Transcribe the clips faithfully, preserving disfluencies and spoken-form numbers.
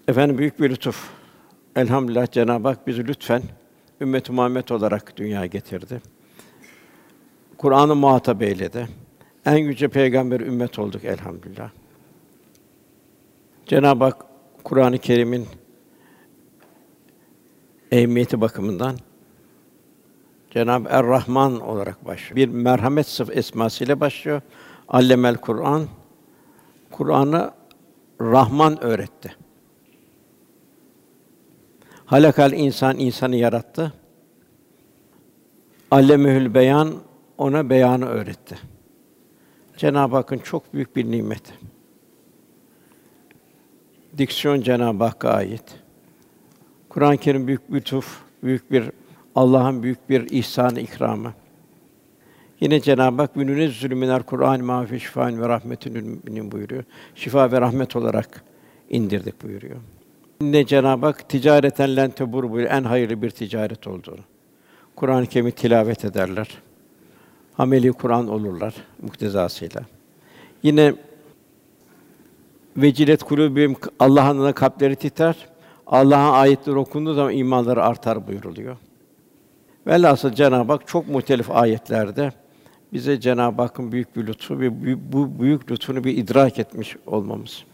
Efendim büyük bir lütuf. Elhamdülillah Cenab-ı Hak bizi lütfen ümmet-i Muhammed olarak dünyaya getirdi. Kur'an'ı muhatap eyledi. En yüce peygamber ümmet olduk elhamdülillah. Cenab-ı Hak Kur'an-ı Kerim'in ehemmiyeti bakımından Cenab-ı Er-Rahman olarak başlıyor. Bir merhamet sıf esmasıyla başlıyor. Allemel Kur'an, Kur'an'ı Rahman öğretti. Halakal insan insanı yarattı. Allemehül beyan ona beyanı öğretti. Cenab-ı Hakk'ın çok büyük bir nimeti. Diksiyon Cenab-ı Hakk'a ait. Kur'an-ı Kerim büyük bir lütuf, büyük bir Allah'ın büyük bir ihsan-ı ikramı. Yine Cenab-ı Hak "Vününezzülü minel Kur'an mâ fihi şifâun ve rahmetün lil müminin" buyuruyor. Şifa ve rahmet olarak indirdik buyuruyor. Yine Cenab-ı Hak ticareten len tebur buyuruyor. En hayırlı bir ticaret olduğunu. Kur'an-ı Kerim'i tilavet ederler. Ameli Kur'an olurlar muktezasıyla. Yine vecilet kulûbihim Allah'ın adına kalpleri titrer. Allah'ın ayetleri okunduğu zaman imanları artar buyuruluyor. Velhasıl Cenab-ı Hak çok muhtelif ayetlerde bize Cenab-ı Hakk'ın büyük bir lütfu ve bu büyük lütfunu bir idrak etmiş olmamız.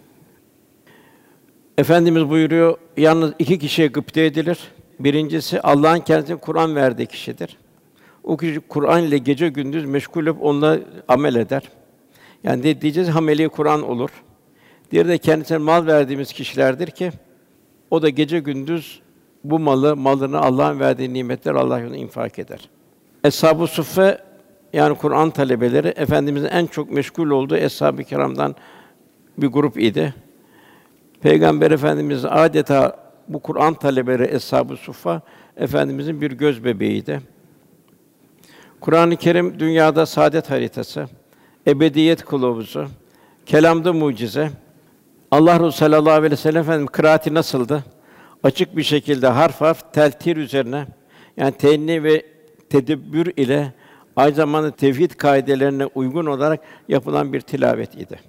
Efendimiz buyuruyor, yalnız iki kişiye gıpta edilir. Birincisi Allah'ın kendisine Kur'an verdiği kişidir. O kişi Kur'an ile gece gündüz meşgul olup onunla amel eder. Yani de diyeceğiz ameli Kur'an olur. Diğeri de kendisine mal verdiğimiz kişilerdir ki o da gece gündüz bu malı, malını Allah'ın verdiği nimetler Allah yolunda infak eder. Eshab-ı Suffe yani Kur'an talebeleri Efendimizin en çok meşgul olduğu eshab-ı kiramdan bir grup idi. Peygamber Efendimiz adeta bu Kur'an talebeleri Eshab-ı Suffa Efendimizin bir göz bebeğiydi. Kur'an-ı Kerim dünyada saadet haritası, ebediyet kılavuzu, kelamda mucize. Allah Resulü sallallahu aleyhi ve sellem Efendimiz kıraati nasıldı? Açık bir şekilde harf harf teltir üzerine yani teenni ve tedebbür ile aynı zamanda tevhid kaidelerine uygun olarak yapılan bir tilavet idi.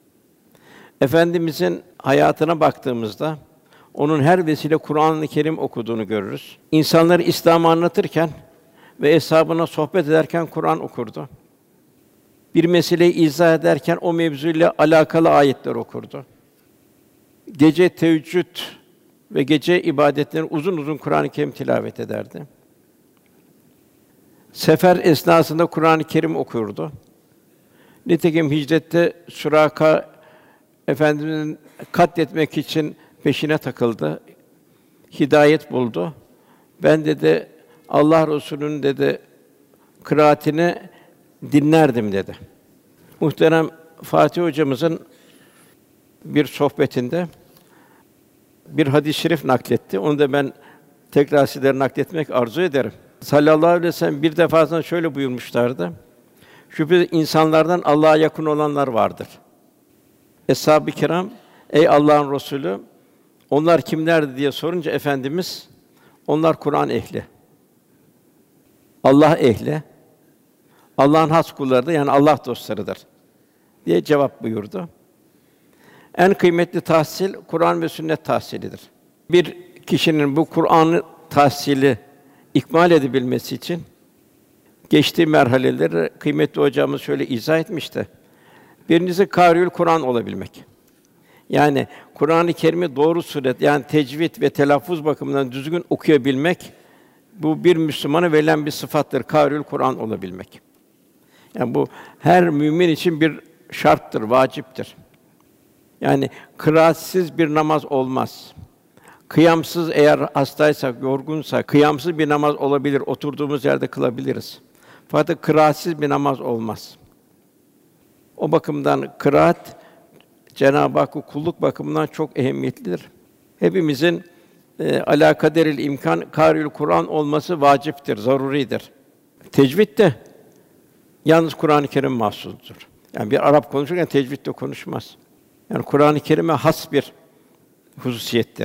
Efendimizin hayatına baktığımızda onun her vesile Kur'an-ı Kerim okuduğunu görürüz. İnsanları İslam'ı anlatırken ve eshabına sohbet ederken Kur'an okurdu. Bir meseleyi izah ederken o mevzuyla alakalı ayetler okurdu. Gece teheccüd ve gece ibadetlerini uzun uzun Kur'an-ı Kerim tilavet ederdi. Sefer esnasında Kur'an-ı Kerim okurdu. Nitekim hicrette Süraka Efendimizin katletmek için peşine takıldı. Hidayet buldu. Ben dedi Allah Resulü'nün dedi kıraatini dinlerdim dedi. Muhterem Fatih hocamızın bir sohbetinde bir hadis-i şerif nakletti. Onu da ben tekrar sizlere nakletmek arzu ederim. Sallallahu aleyhi ve sellem bir defasında şöyle buyurmuşlardı. Şüphesiz insanlardan Allah'a yakın olanlar vardır. Eshab-ı kiram, ey Allah'ın Resulü, onlar kimlerdi diye sorunca Efendimiz, onlar Kur'an ehli. Allah ehli. Allah'ın has kullarıdır, yani Allah dostlarıdır diye cevap buyurdu. En kıymetli tahsil Kur'an ve sünnet tahsilidir. Bir kişinin bu Kur'an'ı tahsili ikmal edebilmesi için geçtiği merhaleleri kıymetli hocamız şöyle izah etmişti. Birincisi kâriül Kur'an olabilmek. Yani Kur'an-ı Kerim'i doğru suret yani tecvid ve telaffuz bakımından düzgün okuyabilmek bu bir Müslümana verilen bir sıfattır. Kâriül Kur'an olabilmek. Yani bu her mümin için bir şarttır, vaciptir. Yani kıraatsiz bir namaz olmaz. Kıyamsız eğer hastaysak, yorgunsak kıyamsız bir namaz olabilir, oturduğumuz yerde kılabiliriz. Fakat kıraatsiz bir namaz olmaz. O bakımdan kıraat Cenab-ı Hakk'a kulluk bakımından çok ehemmiyetlidir. Hepimizin e, alâ kaderil imkân kâriül Kur'an olması vaciptir, zaruridir. Tecvid de yalnız Kur'an-ı Kerim mahsustur. Yani bir Arap konuşurken tecvid de konuşmaz. Yani Kur'an-ı Kerim'e has bir hususiyettir.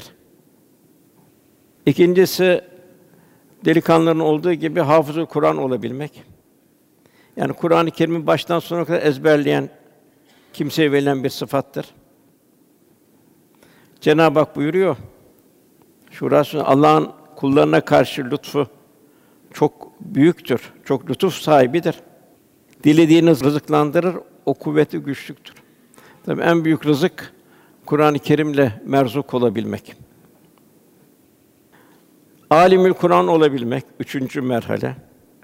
İkincisi delikanlıların olduğu gibi hafız-ı Kur'an olabilmek. Yani Kur'an-ı Kerim'i baştan sona kadar ezberleyen kimseye verilen bir sıfattır. Cenab-ı Hak buyuruyor, Şura Suresi, Allah'ın kullarına karşı lütfu çok büyüktür, çok lütuf sahibidir. Dilediğini rızıklandırır, o kuvveti güçlüktür. Tabii en büyük rızık Kur'an-ı Kerim'le merzuk olabilmek. Âlimül Kur'an olabilmek üçüncü merhale.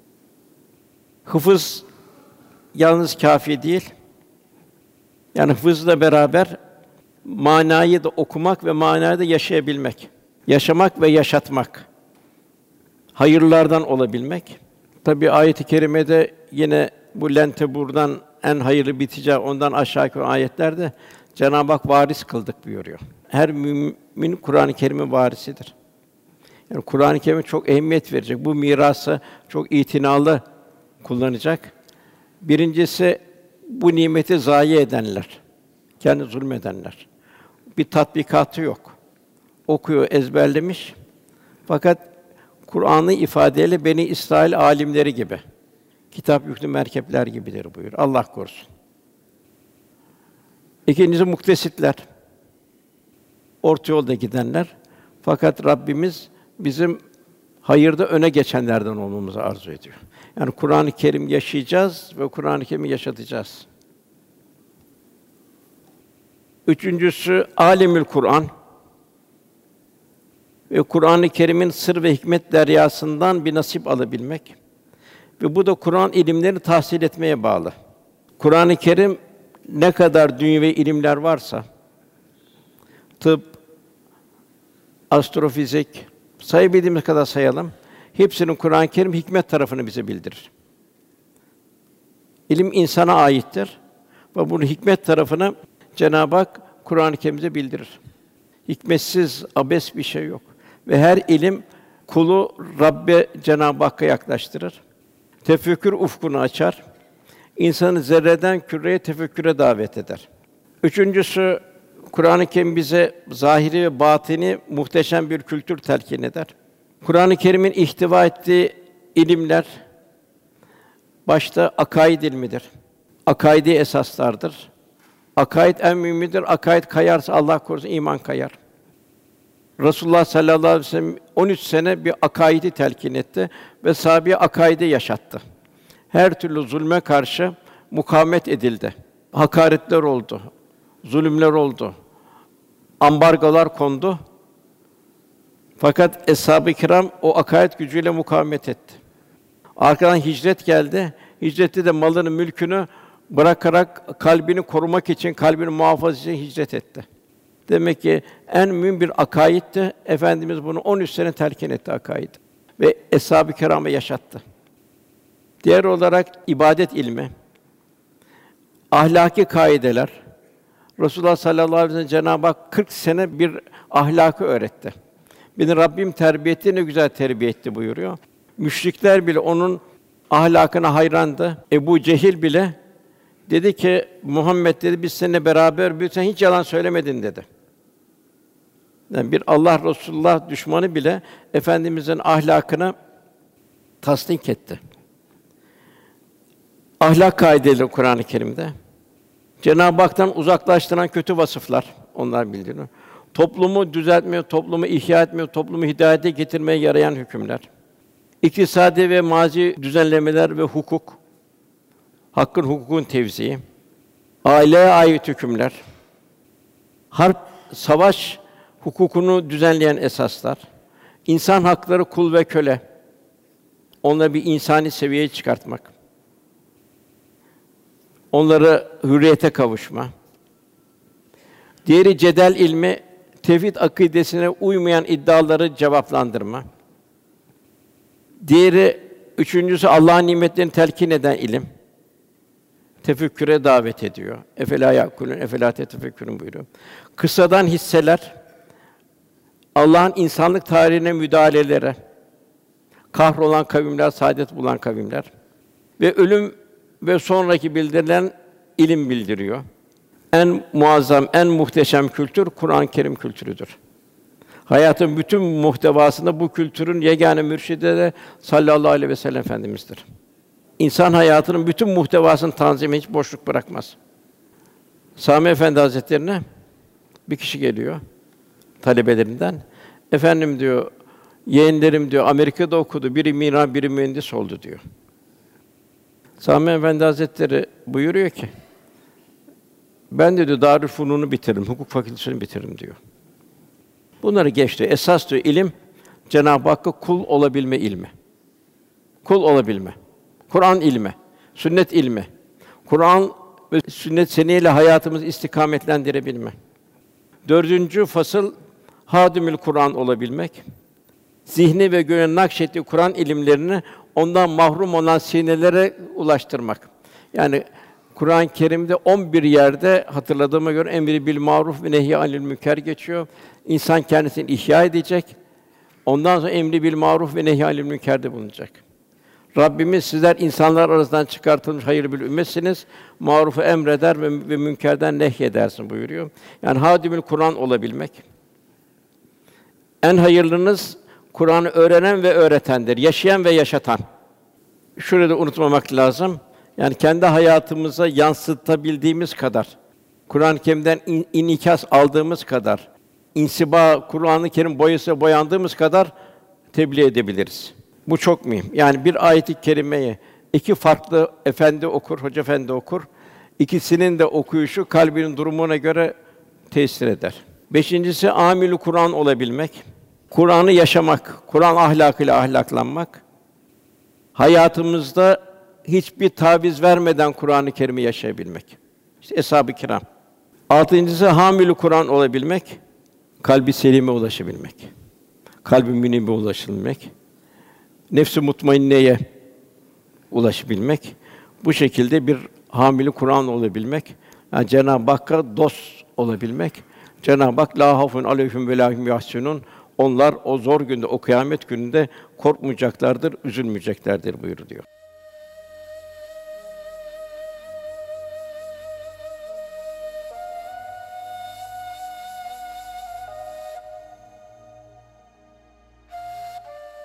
Hıfız yalnız kâfi değil. Yani hıfızla beraber manayı da okumak ve manayı da yaşayabilmek. Yaşamak ve yaşatmak. Hayırlardan olabilmek. Tabii ayet-i kerimede yine bu lenteburdan en hayırlı biteceği ondan aşağı yukarı ayetlerde Cenab-ı Hak varis kıldık buyuruyor. Her mümin Kur'an-ı Kerim'in varisidir. Yani Kur'an-ı Kerim'e çok ehemmiyet verecek. Bu mirası çok itinalı kullanacak. Birincisi bu nimeti zayi edenler, kendi zulmedenler. Bir tatbikatı yok. Okuyor, ezberlemiş. Fakat Kur'an'ı ifadeyle Beni İsrail âlimleri gibi, kitap yüklü merkepler gibidir buyur. Allah korusun. İkincisi muktesitler. Orta yolda gidenler. Fakat Rabbimiz bizim hayırda öne geçenlerden olmamızı arzu ediyor. Yani Kur'an-ı Kerim yaşayacağız ve Kur'an-ı Kerim'i yaşatacağız. Üçüncüsü âlimül Kur'an ve Kur'an-ı Kerim'in sır ve hikmet deryasından bir nasip alabilmek ve bu da Kur'an ilimlerini tahsil etmeye bağlı. Kur'an-ı Kerim ne kadar dünyevi ilimler varsa, tıp, astrofizik, sayabildiğimiz kadar sayalım. Hepsinin Kur'an-ı Kerim hikmet tarafını bize bildirir. İlim insana aittir ve bunun hikmet tarafını Cenab-ı Hak Kur'an-ı Kerim'de bildirir. Hikmetsiz, abes bir şey yok ve her ilim kulu Rabbe Cenab-ı Hakk'a yaklaştırır. Tefekkür ufkunu açar. İnsanı zerreden küreye tefekküre davet eder. Üçüncüsü Kur'an-ı Kerim bize zahiri ve batini muhteşem bir kültür telkin eder. Kur'an-ı Kerim'in ihtiva ettiği ilimler başta akaid ilmidir. Akaidi esaslardır. Akaid en mühimidir. Akaid kayarsa Allah korusun iman kayar. Resulullah sallallahu aleyhi ve sellem on üç sene bir akaidi telkin etti ve sahabeye akaidi yaşattı. Her türlü zulme karşı mukavemet edildi. Hakaretler oldu, zulümler oldu, ambargolar kondu. Fakat eshab-ı kiram o akaid gücüyle mukavemet etti. Arkadan hicret geldi. Hicrette de malını, mülkünü bırakarak kalbini korumak için, kalbini muhafaza için hicret etti. Demek ki en mühim bir akaidti. Efendimiz bunu on üç sene telkin etti akaid ve eshab-ı kirâma yaşattı. Diğer olarak ibadet ilmi, ahlaki kaideler. Resulullah sallallahu aleyhi ve sellem Cenab-ı Hak kırk sene bir ahlakı öğretti. Beni Rabbim terbiye etti, ne güzel terbiye etti buyuruyor. Müşrikler bile onun ahlakına hayrandı. Ebu Cehil bile dedi ki, Muhammed dedi, biz seninle beraber büyüdük, sen hiç yalan söylemedin dedi. Yani bir Allah Resulullah düşmanı bile Efendimizin ahlakını tasdik etti. Ahlak kaideleri Kur'an-ı Kerim'de. Cenab-ı Hak'tan uzaklaştıran kötü vasıflar, onlar bildiriyor. Toplumu düzeltmeye, toplumu ihya etmeye, toplumu hidayete getirmeye yarayan hükümler. İktisadi ve mazi düzenlemeler ve hukuk, hakkın hukukun tevzii, aileye ait hükümler, harp, savaş hukukunu düzenleyen esaslar, insan hakları kul ve köle, onları bir insani seviyeye çıkartmak, onları hürriyete kavuşma. Diğeri cedel ilmi, tevhid akidesine uymayan iddiaları cevaplandırma. Diğeri, üçüncüsü Allah'ın nimetlerini telkin eden ilim. Tefekküre davet ediyor. Efela yakulun, efela tetefekkürün buyuruyor. Kıssadan hisseler, Allah'ın insanlık tarihine müdahalelere, kahrolan kavimler, saadet bulan kavimler ve ölüm ve sonraki bildirilen ilim bildiriyor. En muazzam, en muhteşem kültür Kur'an-ı Kerim kültürüdür. Hayatın bütün muhtevasında bu kültürün yegâne mürşidi de sallallahu aleyhi ve sellem Efendimiz'dir. İnsan hayatının bütün muhtevasını tanzime hiç boşluk bırakmaz. Sami Efendi Hazretlerine bir kişi geliyor. talebelerinden. Efendim diyor, yeğenlerim diyor Amerika'da okudu. Biri mimar, biri mühendis oldu diyor. Sami Efendi Hazretleri buyuruyor ki, ben de diyor Darülfünun'u bitiririm, hukuk fakültesini bitiririm diyor. Bunları geçti. Esas diyor ilim Cenab-ı Hakk'a kul olabilme ilmi. Kul olabilme. Kur'an ilmi, sünnet ilmi. Kur'an ve sünnet seneyle hayatımızı istikametlendirebilme. Dördüncü fasıl hadimül Kur'an olabilmek. Zihni ve gönlü nakşettiği Kur'an ilimlerini ondan mahrum olan sinelere ulaştırmak. Yani Kur'an-ı Kerim'de on bir yerde hatırladığıma göre emri bil maruf ve nehy anil münker geçiyor. İnsan kendisini ihya edecek. Ondan sonra emri bil maruf ve nehy anil münkerde bulunacak. Rabbimiz sizler insanlar arasından çıkartılmış hayırlı bir ümmetsiniz. Marufu emreder ve, ve münkerden nehyedersin buyuruyor. Yani hadimül Kur'an olabilmek. En hayırlınız Kur'an'ı öğrenen ve öğretendir. Yaşayan ve yaşatan. Şurayı da unutmamak lazım. Yani kendi hayatımıza yansıtabildiğimiz kadar, Kur'an-ı Kerim'den in, inikas aldığımız kadar, insiba Kur'an-ı Kerim boyasıyla boyandığımız kadar tebliğ edebiliriz. Bu çok mühim. Yani bir ayet-i kerimeyi iki farklı efendi okur, hoca efendi okur. İkisinin de okuyuşu kalbinin durumuna göre tesir eder. Beşincisi amil-i Kur'an olabilmek. Kur'an'ı yaşamak, Kur'an ahlakıyla ahlaklanmak. Hayatımızda hiçbir taviz vermeden Kur'an-ı Kerim'i yaşayabilmek. İşte eshab-ı kiram. Altıncısı hamil-i Kur'an olabilmek, kalbi selime ulaşabilmek. Kalbi münibbe ulaşabilmek. Nefs-i mutmainneye ulaşabilmek. Bu şekilde bir hamil-i Kur'an olabilmek. Yani Cenab-ı Hakk'a dost olabilmek. Cenab-ı Hak la hafun aleyhim ve la hum yahsunun. Onlar o zor günde, o kıyamet gününde korkmayacaklardır, üzülmeyeceklerdir buyuruluyor.